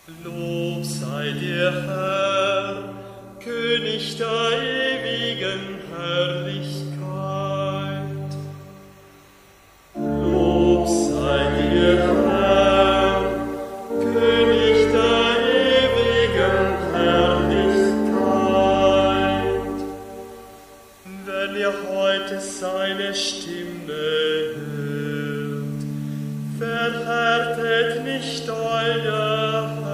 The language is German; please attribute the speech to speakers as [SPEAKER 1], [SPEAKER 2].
[SPEAKER 1] Lob sei dir, Herr, König der ewigen Herrlichkeit. Lob sei dir, Herr, König der ewigen Herrlichkeit. Wenn ihr heute seine Stimme hört, verhärtet nicht euer Herz.